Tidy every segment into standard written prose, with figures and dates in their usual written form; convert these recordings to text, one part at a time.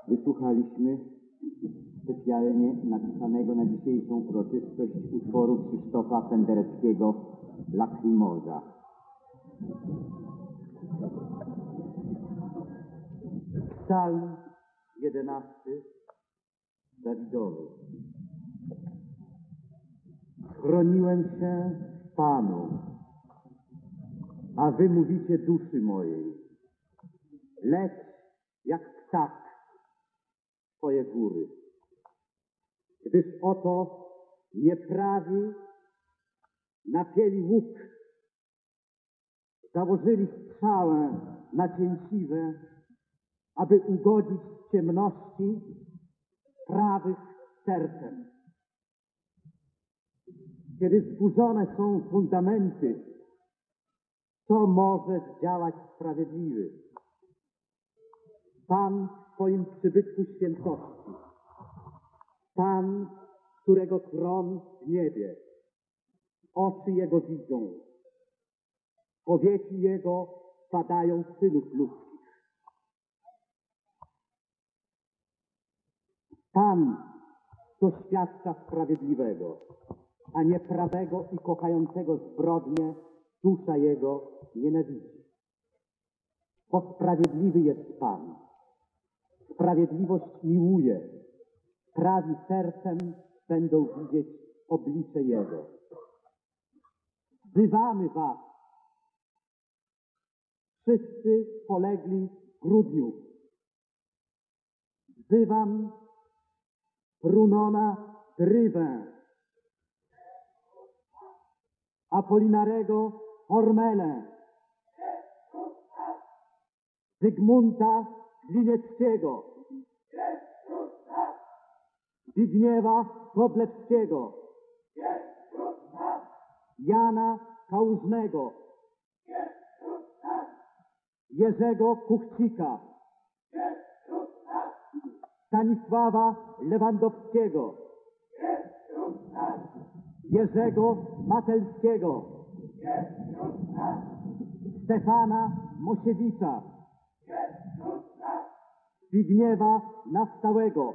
Wysłuchaliśmy specjalnie napisanego na dzisiejszą uroczystość utworu Krzysztofa Pendereckiego Lacrimosa. Psalm 11 Dawidowy. Schroniłem się w Panu, a wy mówicie duszy mojej, leć jak ptak w twoje góry. Gdyż oto nieprawi napięli łuk, założyli strzałę nacięciwe, aby ugodzić ciemności prawych sercem. Kiedy zburzone są fundamenty, co może zdziałać sprawiedliwy? Pan w swoim przybytku świętości, Pan, którego tron w niebie, oczy Jego widzą, powieki Jego padają synów ludzkich. Pan doświadcza sprawiedliwego, a nieprawego i kochającego zbrodnię dusza Jego nienawidzi. Bo sprawiedliwy jest Pan. Sprawiedliwość miłuje. Prawi sercem będą widzieć oblicze Jego. Wzywamy was, wszyscy polegli w grudniu. Wzywam Brunona Drywę, Apolinarego Hormelę, Zygmunta Glinieckiego, Zbigniewa Koblewskiego, Jana Kałużnego, Jerzego Kuchcika, Stanisława Lewandowskiego, Jerzego Matelskiego, Stefana Mosiewicza, Zbigniewa Nastałego,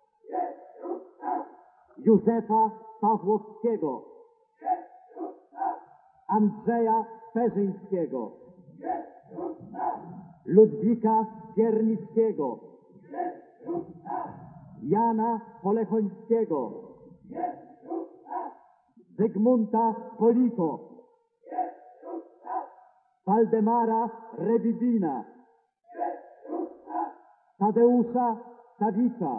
Józefa Pawłowskiego, Andrzeja Perzyńskiego, Ludwika Piernickiego, Jana Polechońskiego, Zygmunta Polito, Waldemara Rebibina, Tadeusza Sawica,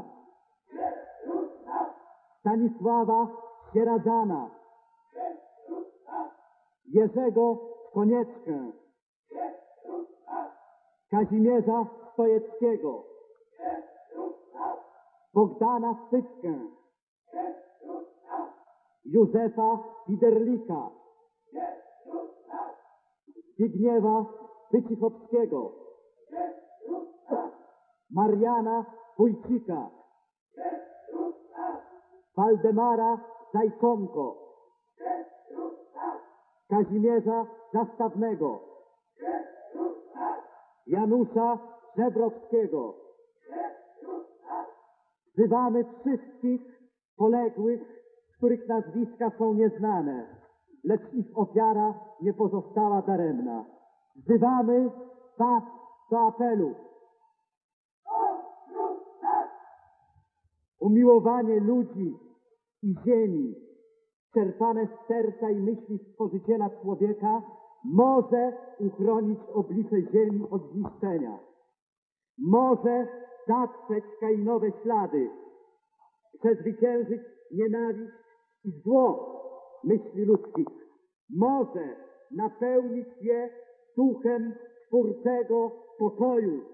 Stanisława Sieradzana, Jerzego Konieczkę, Kazimierza Stojeckiego, Bogdana Syczkę, Józefa Widerlika, Zbigniewa Wycichowskiego, Mariana Wójcika, Waldemara Zajczonko, Kazimierza Zastawnego, Janusza Żebrowskiego. Wzywamy wszystkich poległych, których nazwiska są nieznane, lecz ich ofiara nie pozostała daremna. Wzywamy was do apelu. Umiłowanie ludzi i ziemi, czerpane z serca i myśli Stworzyciela człowieka, może uchronić oblicze ziemi od zniszczenia. Może zatrzeć Kainowe ślady, przezwyciężyć nienawiść i zło myśli ludzkich. Może napełnić je duchem twórczego pokoju.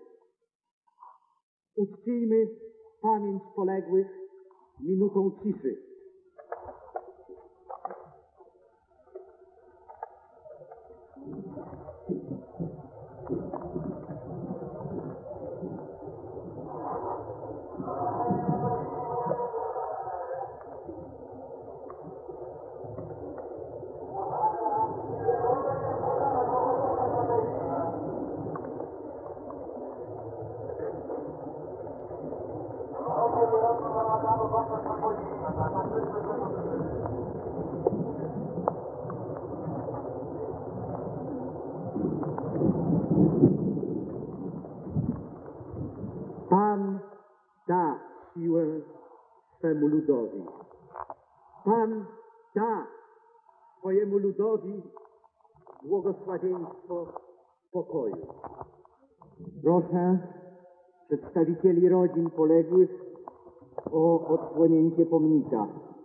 Uczcijmy pamięć poległych minutą ciszy. Pan da siłę swemu ludowi. Pan da swojemu ludowi błogosławieństwo pokoju. Proszę przedstawicieli rodzin poległych o odsłonięcie pomnika.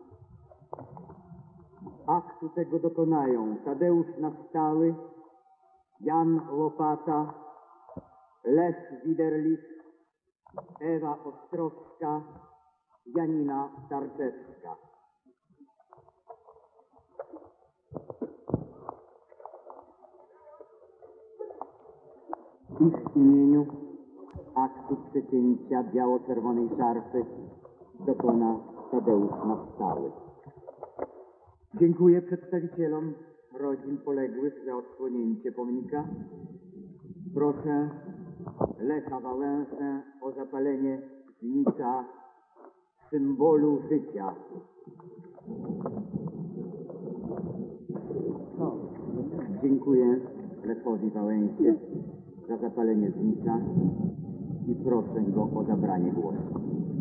Aktu tego dokonają Tadeusz Nastały, Jan Łopata, Lech Widerlich, Ewa Ostrowska, Janina Tarczewska. W ich imieniu aktu przecięcia biało-czerwonej szarfy dokona Tadeusz Nastały. Dziękuję przedstawicielom rodzin poległych za odsłonięcie pomnika. Proszę Lecha Wałęsę o zapalenie znicza symbolu życia. Dziękuję Lechowi Wałęsie za zapalenie znicza i proszę go o zabranie głosu.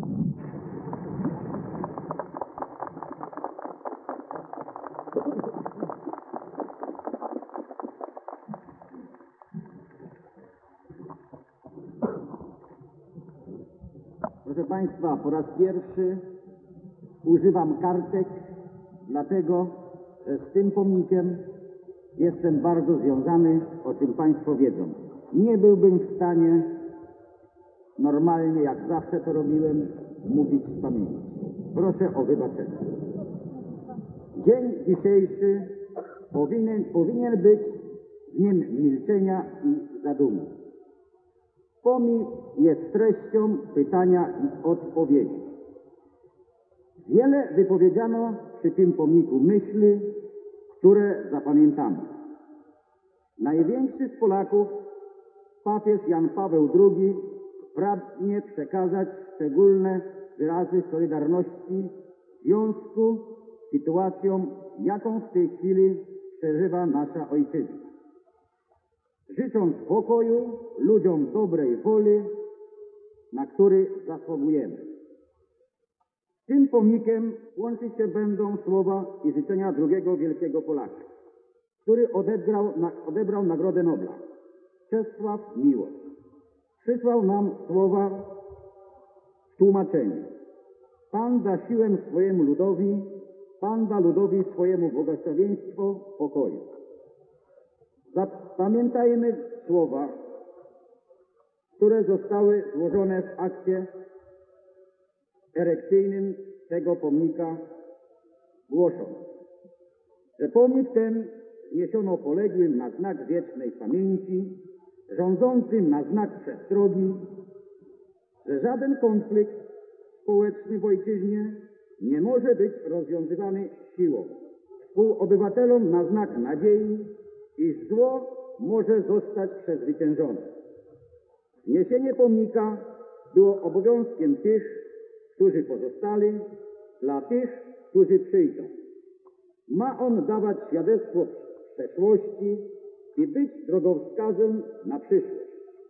Proszę Państwa, po raz pierwszy używam kartek, dlatego że z tym pomnikiem jestem bardzo związany, o czym Państwo wiedzą. Nie byłbym w stanie normalnie, jak zawsze to robiłem, mówić z pamięci. Proszę o wybaczenie. Dzień dzisiejszy powinien być dniem milczenia i zadumy. Pomnik jest treścią pytania i odpowiedzi. Wiele wypowiedziano przy tym pomniku myśli, które zapamiętamy. Największy z Polaków, papież Jan Paweł II, pragnie przekazać szczególne wyrazy solidarności w związku z sytuacją, jaką w tej chwili przeżywa nasza ojczyzna. Życząc pokoju, ludziom dobrej woli, na który zasługujemy. Z tym pomnikiem łączyć się będą słowa i życzenia drugiego wielkiego Polaka, który odebrał Nagrodę Nobla, Czesław Miłosz. Przysłał nam słowa w tłumaczeniu. Pan da siłę swojemu ludowi, Pan da ludowi swojemu błogosławieństwo pokoju. Zapamiętajmy słowa, które zostały złożone w akcie erekcyjnym tego pomnika, głosząc, że pomnik ten wniesiono poległym na znak wiecznej pamięci, rządzącym na znak przestrogi, że żaden konflikt społeczny w ojczyźnie nie może być rozwiązywany siłą. Współobywatelom na znak nadziei, iż zło może zostać przezwyciężone. Wniesienie pomnika było obowiązkiem tych, którzy pozostali, dla tych, którzy przyjdą. Ma on dawać świadectwo przeszłości i być drogowskazem na przyszłość.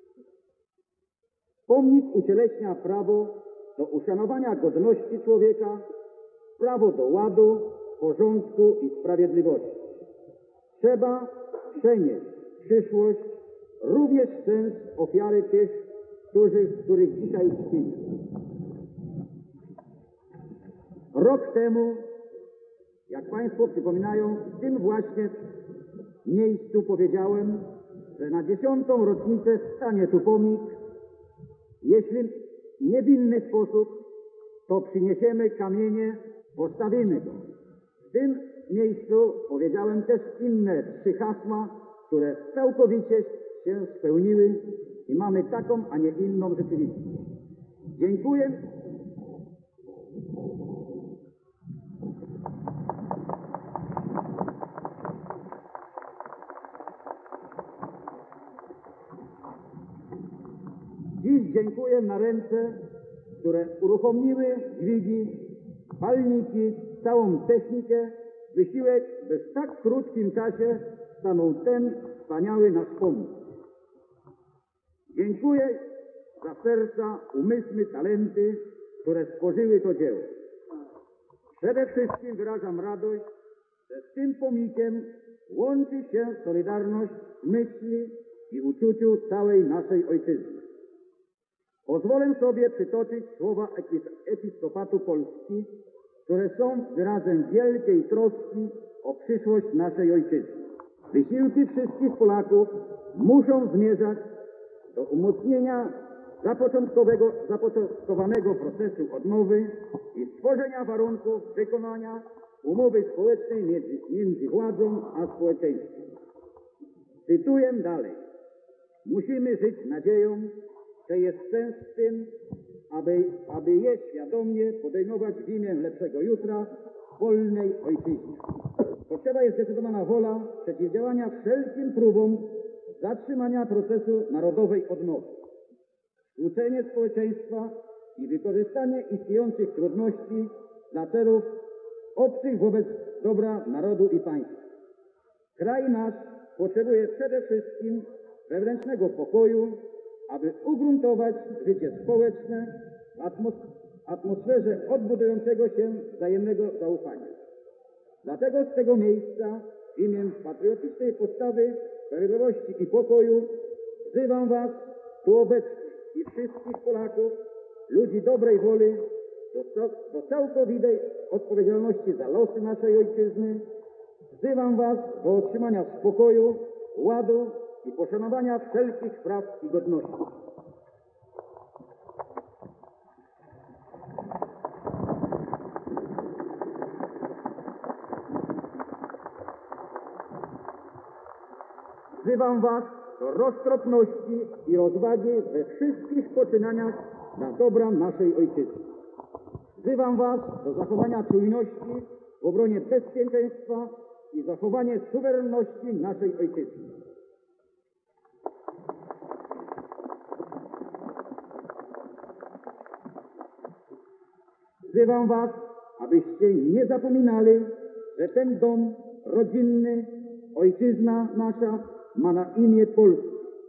Pomnik ucieleśnia prawo do uszanowania godności człowieka, prawo do ładu, porządku i sprawiedliwości. Trzeba przenieść w przyszłość również sens ofiary tych, których dzisiaj czcimy. Rok temu, jak Państwo przypominają, w tym właśnie miejscu powiedziałem, że na 10. rocznicę stanie tu pomnik. Jeśli nie w inny sposób, to przyniesiemy kamienie, postawimy go. W tym miejscu powiedziałem też inne 3 hasła, które całkowicie się spełniły i mamy taką, a nie inną rzeczywistość. Dziękuję. Dziś dziękuję na ręce które uruchomiły dźwigi, palniki, całą technikę, wysiłek, by w tak krótkim czasie stanął ten wspaniały nasz pomysł. Dziękuję za serca, umysły, talenty, które stworzyły to dzieło. Przede wszystkim wyrażam radość, że z tym pomnikiem łączy się solidarność myśli i uczuciu całej naszej ojczyzny. Pozwolę sobie przytoczyć słowa Episkopatu Polski, które są wyrazem wielkiej troski o przyszłość naszej ojczyzny. Wysiłki wszystkich Polaków muszą zmierzać do umocnienia zapoczątkowanego procesu odnowy i stworzenia warunków wykonania umowy społecznej między władzą a społeczeństwem. Cytuję dalej. Musimy żyć nadzieją, że jest sens w tym, aby je świadomie podejmować w imię lepszego jutra w wolnej ojczyźnie. Potrzeba jest zdecydowana wola przeciwdziałania wszelkim próbom zatrzymania procesu narodowej odnowy. Skłócenie społeczeństwa i wykorzystanie istniejących trudności dla celów obcych wobec dobra narodu i państwa. Kraj nasz potrzebuje przede wszystkim wewnętrznego pokoju, aby ugruntować życie społeczne w atmosferze odbudującego się wzajemnego zaufania. Dlatego z tego miejsca w imię patriotycznej postawy, sprawiedliwości i pokoju wzywam Was tu obecnych i wszystkich Polaków, ludzi dobrej woli, do całkowitej odpowiedzialności za losy naszej ojczyzny. Wzywam Was do otrzymania spokoju, ładu i poszanowania wszelkich praw i godności. Wzywam Was do roztropności i rozwagi we wszystkich poczynaniach dla dobra naszej ojczyzny. Wzywam Was do zachowania czujności w obronie bezpieczeństwa i zachowanie suwerenności naszej ojczyzny. Wzywam Was, abyście nie zapominali, że ten dom rodzinny, ojczyzna nasza, ma na imię Polska.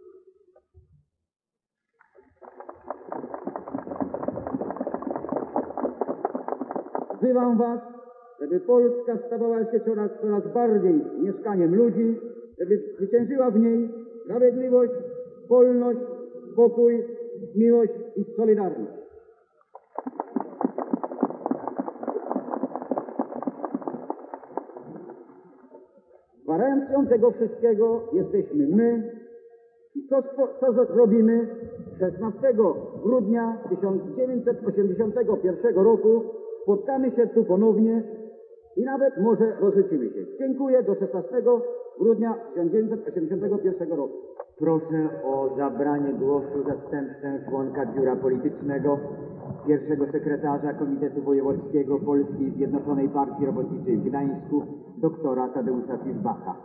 Wzywam Was, żeby Polska stawała się coraz bardziej mieszkaniem ludzi, żeby zwyciężyła w niej sprawiedliwość, wolność, pokój, miłość i solidarność. Gwarancją tego wszystkiego jesteśmy my i co zrobimy 16 grudnia 1981 roku. Spotkamy się tu ponownie i nawet może rozliczymy się. Dziękuję do 16 grudnia 1981 roku. Proszę o zabranie głosu zastępcę członka Biura Politycznego, pierwszego sekretarza Komitetu Wojewódzkiego Polskiej Zjednoczonej Partii Robotniczej w Gdańsku, doktora Tadeusza Fiszbacha.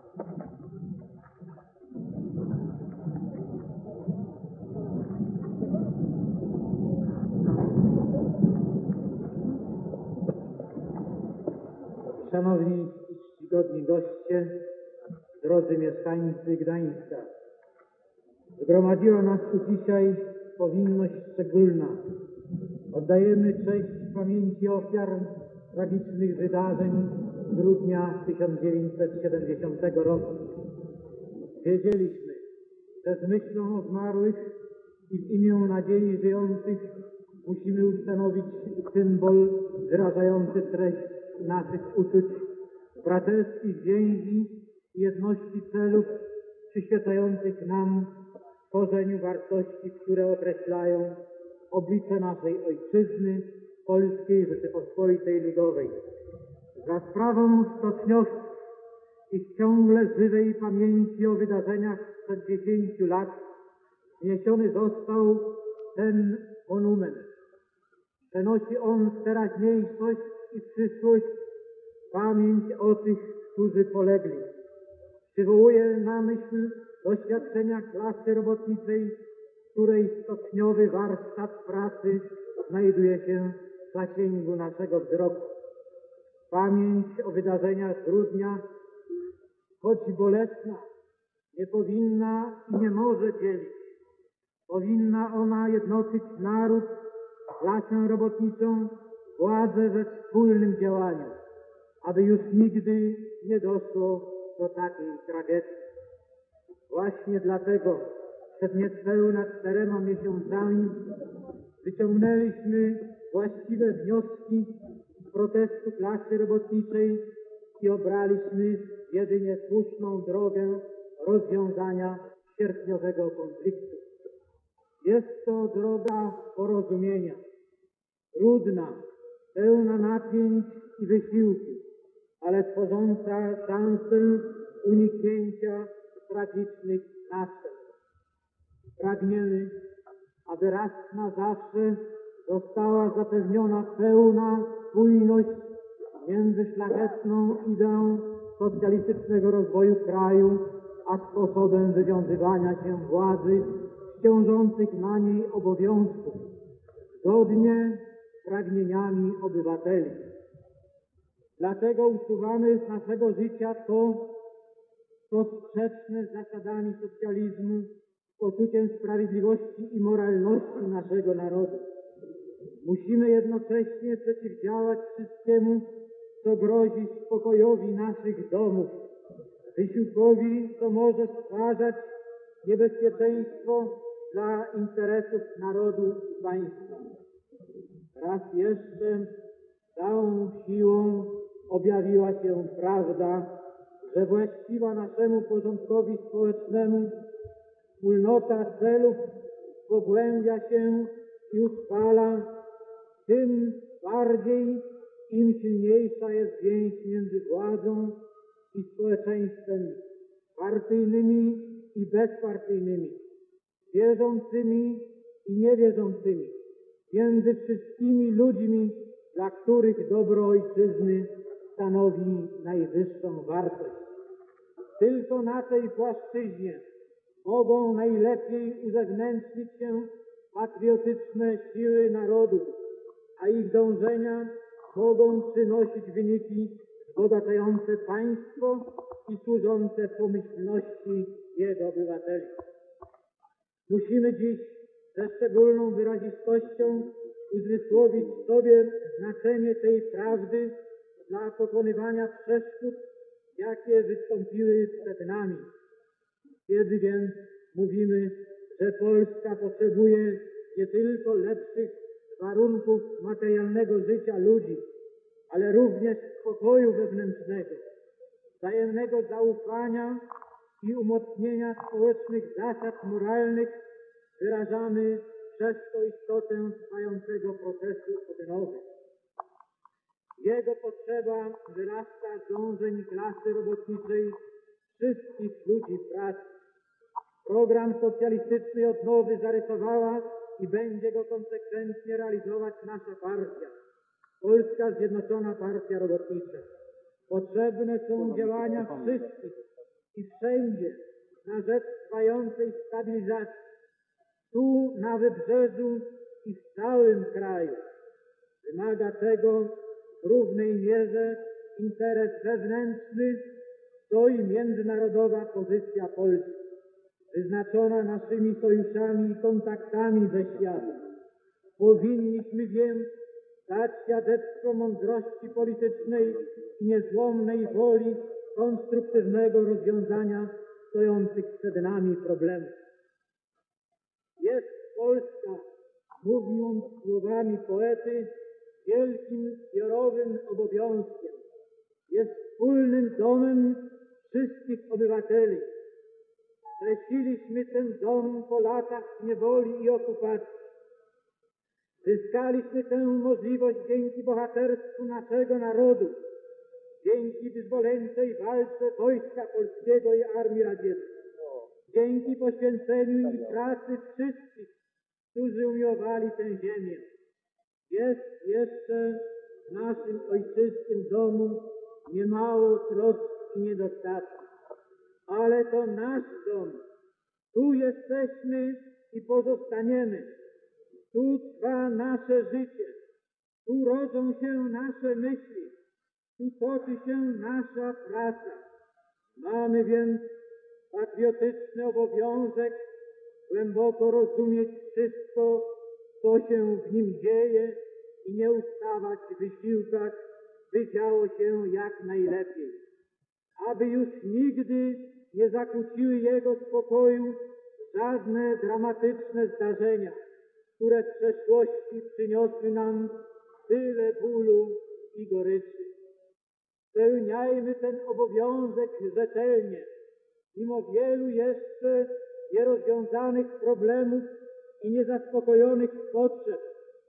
Szanowni i czcigodni goście, drodzy mieszkańcy Gdańska, zgromadziła nas tu dzisiaj powinność szczególna. Oddajemy cześć pamięci ofiar tragicznych wydarzeń grudnia 1970 roku. Wiedzieliśmy, że z myślą o zmarłych i w imię nadziei żyjących musimy ustanowić symbol wyrażający treść naszych uczuć, braterskich więzi i jedności celów przyświecających nam w tworzeniu wartości, które określają oblicze naszej ojczyzny, Polskiej Rzeczypospolitej Ludowej. Za sprawą stoczniowców i ciągle żywej pamięci o wydarzeniach sprzed 10 lat wniesiony został ten monument. Przenosi on w teraźniejszość i przyszłość pamięć o tych, którzy polegli. Przywołuje na myśl doświadczenia klasy robotniczej, której stopniowy warsztat pracy znajduje się w zasięgu naszego wzroku. Pamięć o wydarzeniach grudnia, choć bolesna, nie powinna i nie może dzielić. Powinna ona jednoczyć naród, klasę robotniczą, władzę we wspólnym działaniu, aby już nigdy nie doszło do takiej tragedii. Właśnie dlatego przed niespełna 4 miesiącami wyciągnęliśmy właściwe wnioski z protestu klasy robotniczej i obraliśmy jedynie słuszną drogę rozwiązania sierpniowego konfliktu. Jest to droga porozumienia, trudna, pełna napięć i wysiłku, ale tworząca szansę uniknięcia tragicznych następstw. Pragniemy, aby raz na zawsze została zapewniona pełna spójność między szlachetną ideą socjalistycznego rozwoju kraju a sposobem wywiązywania się władzy z ciążących na niej obowiązków, zgodnie z pragnieniami obywateli. Dlatego usuwamy z naszego życia to, co sprzeczne z zasadami socjalizmu, z poczuciem sprawiedliwości i moralności naszego narodu. Musimy jednocześnie przeciwdziałać wszystkiemu, co grozi spokojowi naszych domów, wysiłkowi, co może stwarzać niebezpieczeństwo dla interesów narodu i państwa. Raz jeszcze całą siłą objawiła się prawda, że właściwa naszemu porządkowi społecznemu wspólnota celów pogłębia się i utrwala, tym bardziej im silniejsza jest więź między władzą i społeczeństwem, partyjnymi i bezpartyjnymi, wierzącymi i niewierzącymi, między wszystkimi ludźmi, dla których dobro ojczyzny stanowi najwyższą wartość. Tylko na tej płaszczyźnie mogą najlepiej uzewnętrznić się patriotyczne siły narodu, a ich dążenia mogą przynosić wyniki wzbogacające państwo i służące pomyślności jego obywateli. Musimy dziś ze szczególną wyrazistością uzmysłowić sobie znaczenie tej prawdy dla pokonywania przeszkód, jakie wystąpiły przed nami. Kiedy więc mówimy, że Polska potrzebuje nie tylko lepszych warunków materialnego życia ludzi, ale również spokoju wewnętrznego, wzajemnego zaufania i umocnienia społecznych zasad moralnych, wyrażamy przez to istotę trwającego procesu odnowy. Jego potrzeba wyrasta z dążeń klasy robotniczej, wszystkich ludzi pracy. Program socjalistycznej odnowy zarysowała i będzie go konsekwentnie realizować nasza partia, Polska Zjednoczona Partia Robotnicza. Potrzebne są działania wszystkich i wszędzie na rzecz trwającej stabilizacji, tu na Wybrzeżu i w całym kraju. Wymaga tego w równej mierze interes wewnętrzny, co i międzynarodowa pozycja Polski, wyznaczona naszymi sojuszami i kontaktami ze światem. Powinniśmy więc dać świadectwo mądrości politycznej i niezłomnej woli konstruktywnego rozwiązania stojących przed nami problemów. Jest Polska, mówiąc słowami poety, wielkim zbiorowym obowiązkiem. Jest wspólnym domem wszystkich obywateli. Streciliśmy ten dom po latach niewoli i okupacji. Zyskaliśmy tę możliwość dzięki bohaterstwu naszego narodu, dzięki wyzwoleńczej walce Wojska Polskiego i Armii Radzieckiej, dzięki poświęceniu i pracy wszystkich, którzy umiłowali tę ziemię. Jest jeszcze w naszym ojczystym domu niemało trosk i niedostatków, ale to nasz dom. Tu jesteśmy i pozostaniemy. Tu trwa nasze życie, tu rodzą się nasze myśli, tu toczy się nasza praca. Mamy więc patriotyczny obowiązek głęboko rozumieć wszystko, co się w nim dzieje i nie ustawać w wysiłkach, by działo się jak najlepiej. Aby już nigdy nie zakłóciły jego spokoju żadne dramatyczne zdarzenia, które w przeszłości przyniosły nam tyle bólu i goryczy. Spełniajmy ten obowiązek rzetelnie, mimo wielu jeszcze nierozwiązanych problemów i niezaspokojonych potrzeb.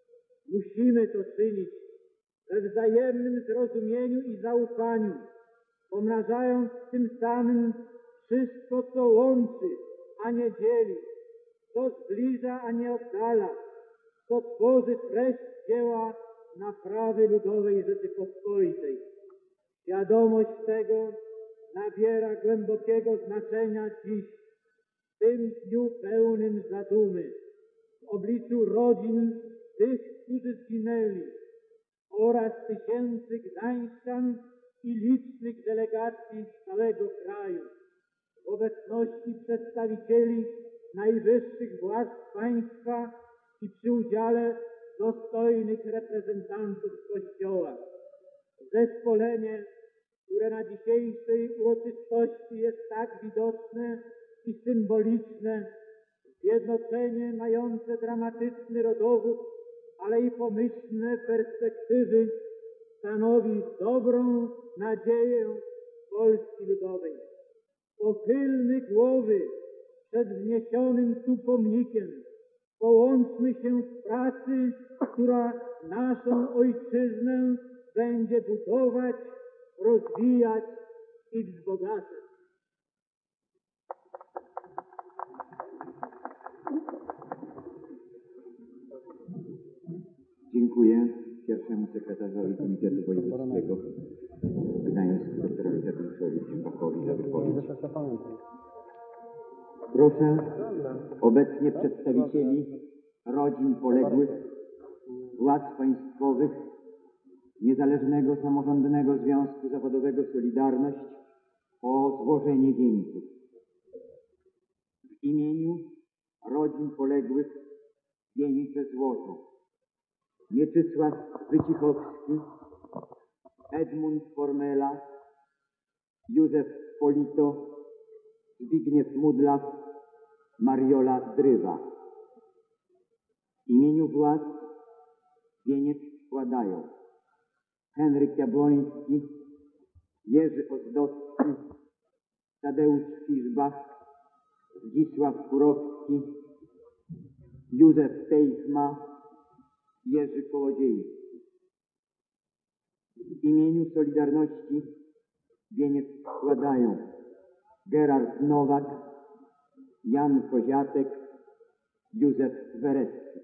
Musimy to czynić we wzajemnym zrozumieniu i zaufaniu, pomnażając tym samym wszystko, co łączy, a nie dzieli, co zbliża, a nie oddala, co tworzy treść dzieła naprawy ludowej Rzeczypospolitej. Świadomość tego nabiera głębokiego znaczenia dziś, w tym dniu pełnym zadumy, w obliczu rodzin tych, którzy zginęli, oraz tysięcy gdańszczan i licznych delegacji z całego kraju, w obecności przedstawicieli najwyższych władz państwa i przy udziale dostojnych reprezentantów Kościoła. Zespolenie, które na dzisiejszej uroczystości jest tak widoczne i symboliczne, zjednoczenie mające dramatyczny rodowód, ale i pomyślne perspektywy, stanowi dobrą nadzieję Polski Ludowej. Pochylmy głowy przed wzniesionym tu pomnikiem. Połączmy się w pracy, która naszą ojczyznę będzie budować, rozwijać i wzbogacać. Dziękuję pierwszemu sekretarzowi Komitetu Wojewódzkiego w Gdańsku, doktorowi Tadeuszowi Szymbachowi za wypowiedź. Proszę obecnie przedstawicieli rodzin poległych, władz państwowych, Niezależnego Samorządnego Związku Zawodowego Solidarność o złożenie wieńców. W imieniu rodzin poległych wieńce złożą Mieczysław Wycichowski, Edmund Formela, Józef Polito, Zbigniew Mudlaw, Mariola Drywa. W imieniu władz wieniec składają Henryk Jabłoński, Jerzy Ozdowski, Tadeusz Fiszbach, Zdzisław Kurowski, Józef Teichma, Jerzy Kołodziejski. W imieniu Solidarności wieniec składają Gerard Nowak, Jan Koziatek, Józef Werecki.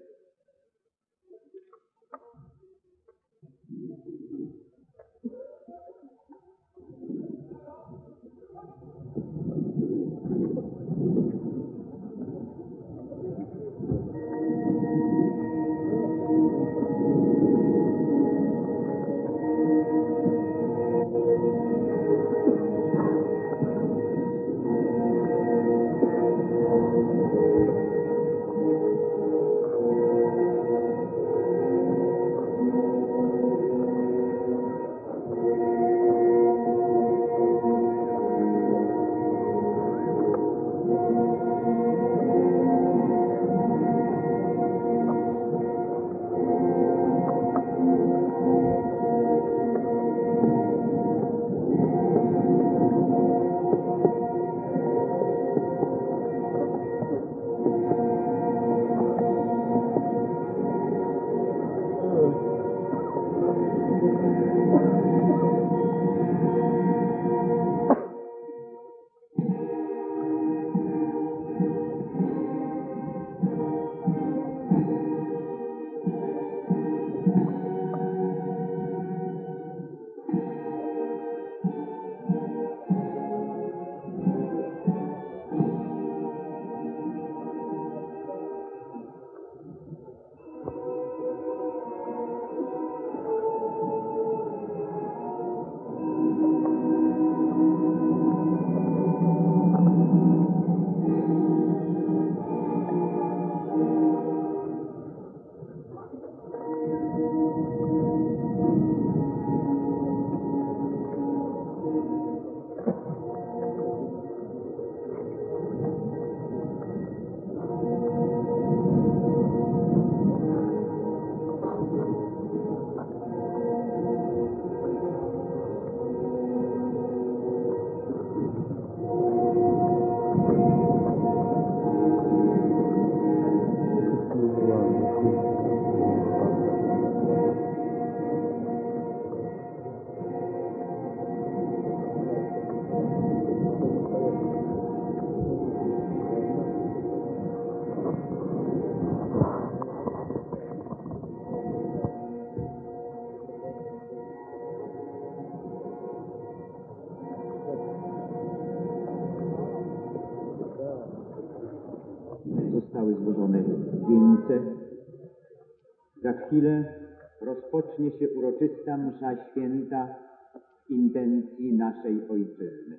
złożone wieńce. Za chwilę rozpocznie się uroczysta msza święta w intencji naszej Ojczyzny.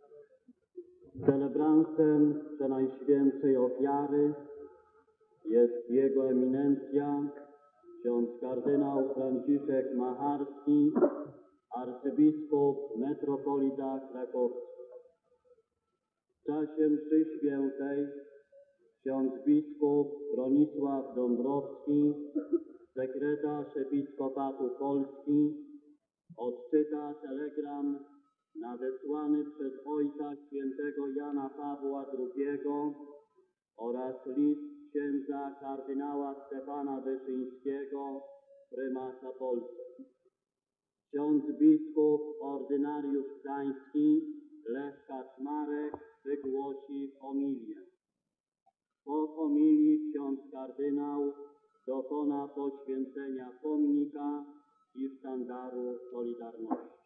Celebrantem Przenajświętszej Ofiary jest Jego Eminencja, ksiądz kardynał Franciszek Macharski, arcybiskup metropolita krakowski. W czasie mszy świętej ksiądz biskup Bronisław Dąbrowski, sekretarz Episkopatu Polski, odczyta telegram nadesłany przez Ojca Świętego Jana Pawła II oraz list księdza kardynała Stefana Wyszyńskiego, prymasa Polski. Ksiądz biskup ordynariusz gdański Lech Kaczmarek wygłosi homilię. Po homilii ksiądz kardynał dokona poświęcenia pomnika i sztandaru Solidarności.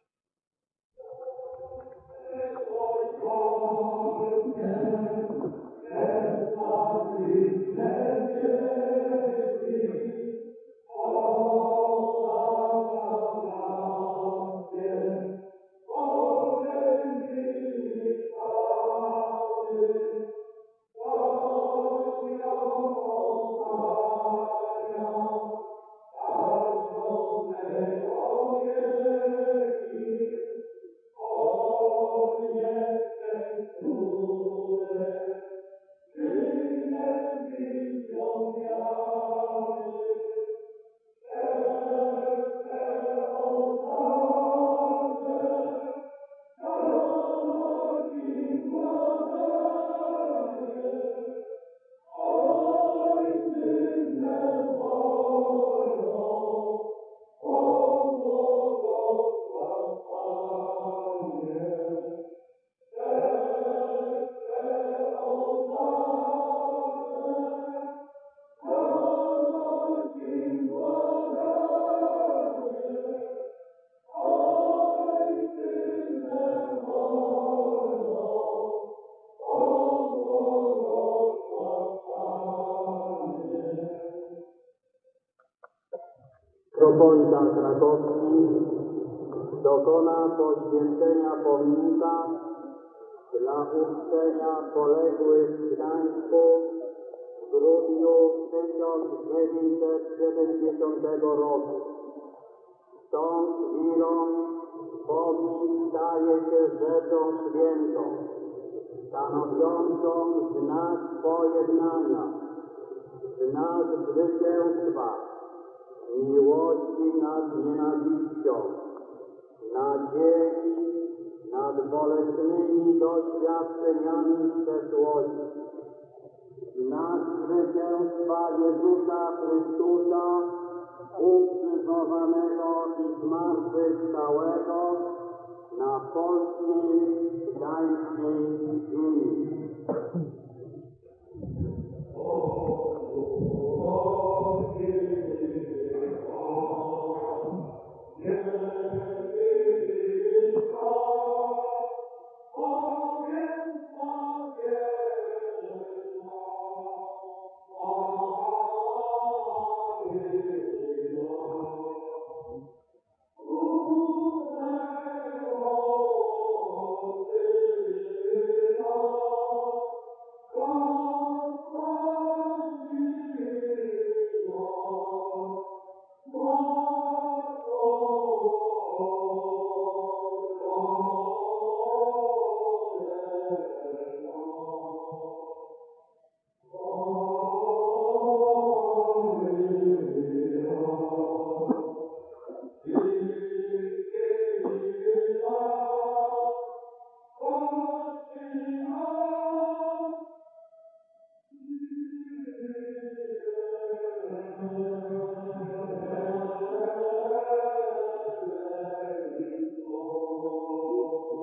Metropolita krakowski dokona poświęcenia pomnika dla uczczenia poległych w Gdańsku w grudniu 1970 roku. Stąd chwilą pomnik staje się rzeczą świętą, stanowiącą znak pojednania, znak zwycięstwa, miłości nad nienawiścią, nadziei nad bolesnymi doświadczeniami przeszłości. Znak zwycięstwa Jezusa Chrystusa, ukrzyżowanego i zmartwychwstałego na polskiej, gdańskiej ziemi.